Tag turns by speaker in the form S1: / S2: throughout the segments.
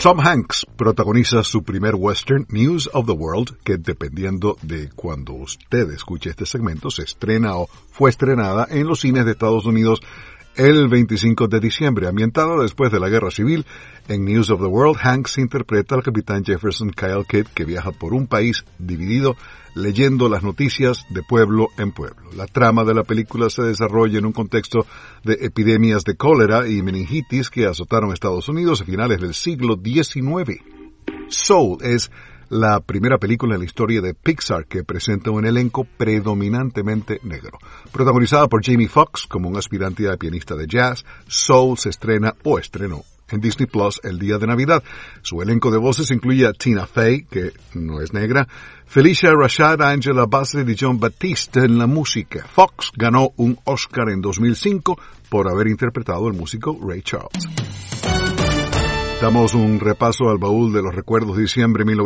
S1: Tom Hanks protagoniza su primer western, News of the World, que dependiendo de cuando usted escuche este segmento, se estrena o fue estrenada en los cines de Estados Unidos el 25 de diciembre. Ambientada después de la Guerra Civil, en News of the World, Hanks interpreta al capitán Jefferson Kyle Kidd, que viaja por un país dividido leyendo las noticias de pueblo en pueblo. La trama de la película se desarrolla en un contexto de epidemias de cólera y meningitis que azotaron Estados Unidos a finales del siglo XIX. Soul es la primera película en la historia de Pixar que presenta un elenco predominantemente negro. Protagonizada por Jamie Foxx como un aspirante a pianista de jazz, Soul se estrena o estrenó en Disney Plus el día de Navidad. Su elenco de voces incluye a Tina Fey, que no es negra, Felicia Rashad, Angela Bassett y John Batiste en la música. Fox ganó un Oscar en 2005 por haber interpretado al músico Ray Charles. Damos un repaso al baúl de los recuerdos de diciembre de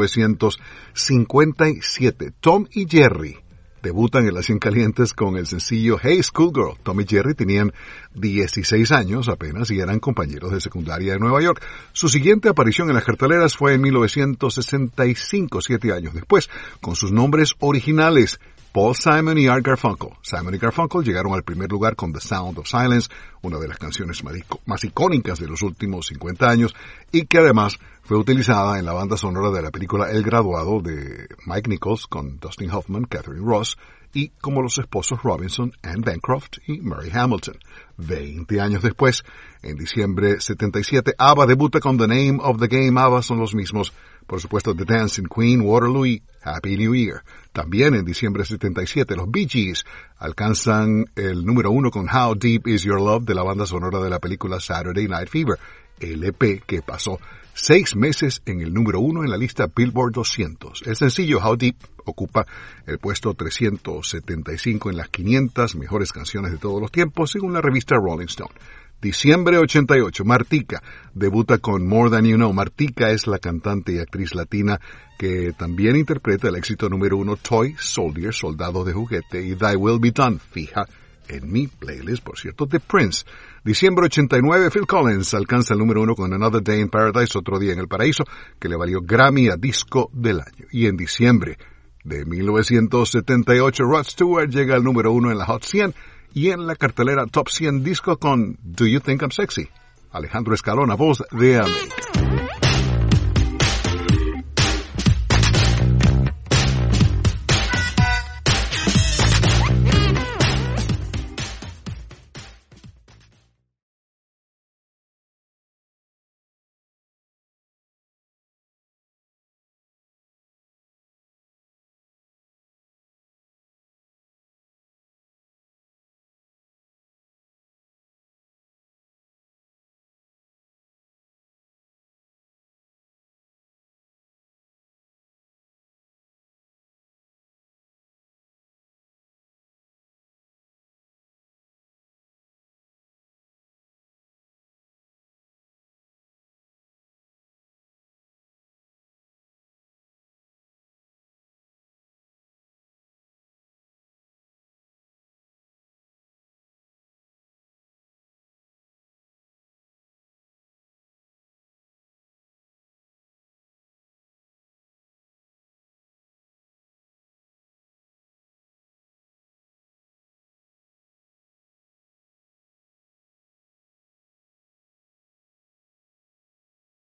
S1: 1957. Tom y Jerry debutan en las 100 Calientes con el sencillo Hey Schoolgirl. Tom y Jerry tenían 16 años apenas y eran compañeros de secundaria de Nueva York. Su siguiente aparición en las carteleras fue en 1965, 7 años después, con sus nombres originales, Paul Simon y Art Garfunkel. Simon y Garfunkel llegaron al primer lugar con The Sound of Silence, una de las canciones más icónicas de los últimos 50 años, y que además fue utilizada en la banda sonora de la película El Graduado de Mike Nichols con Dustin Hoffman, Catherine Ross, y como los esposos Robinson, Anne Bancroft y Murray Hamilton. 20 años después, en diciembre 77, ABBA debuta con The Name of the Game. ABBA son los mismos, por supuesto, The Dancing Queen, Waterloo y Happy New Year. También en diciembre 77, los Bee Gees alcanzan el número 1 con How Deep Is Your Love de la banda sonora de la película Saturday Night Fever, LP que pasó 6 meses en el número 1 en la lista Billboard 200. El sencillo How Deep ocupa el puesto 375 en las 500 mejores canciones de todos los tiempos, según la revista Rolling Stone. Diciembre 88, Martika debuta con More Than You Know. Martika es la cantante y actriz latina que también interpreta el éxito número 1 Toy Soldier, Soldado de Juguete, y Thy Will Be Done, fija en mi playlist, por cierto, de Prince. Diciembre 89, Phil Collins alcanza el número 1 con Another Day in Paradise, Otro Día en el Paraíso, que le valió Grammy a Disco del Año. Y en diciembre de 1978, Rod Stewart llega al número 1 en la Hot 100 y en la cartelera Top 100 Disco con Do You Think I'm Sexy. Alejandro Escalona, voz de América.